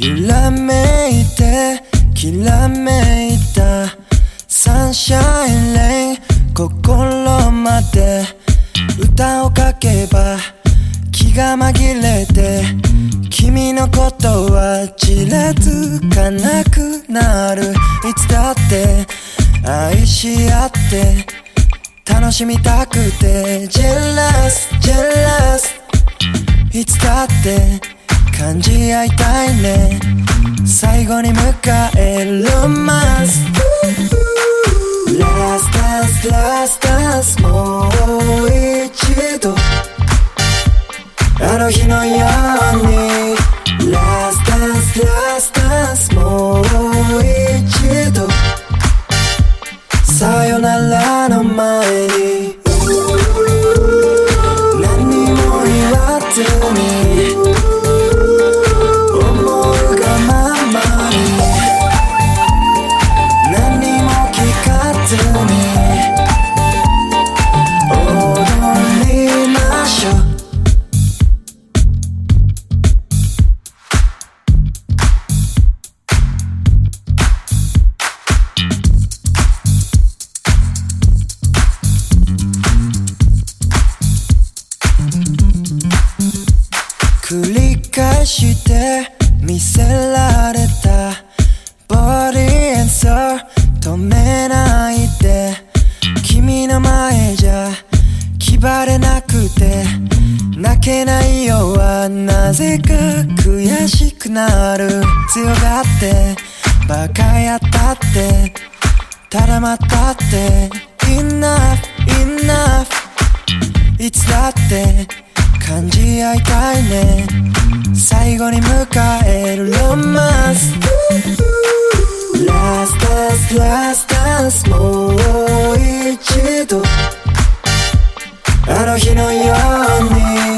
揺らめいてきらめいたサンシャインレイン、心まで歌を書けば気が紛れて、君のことはちらつかなくなる。いつだって愛し合って楽しみたくて、ジェラスジェラス、いつだって感じ合いたいね。最後に迎えるロマンス、ラスダンスラスダンス、もう一度あの日のように。ラスダンスラスダンス、もう一度さよならの前に何にも言わずに思うがままに、何にも聞かずに踊りましょう。繰り返して見せられたボディエンソー、止めないで。君の前じゃ気張れなくて、泣けないよはなぜか悔しくなる。強がってバカやったってただ待ったって Enough enough、 いつだって感じ合いたいね。最後に迎えるロマンス、ラスダンスラスダンス、もう一度あの日のように。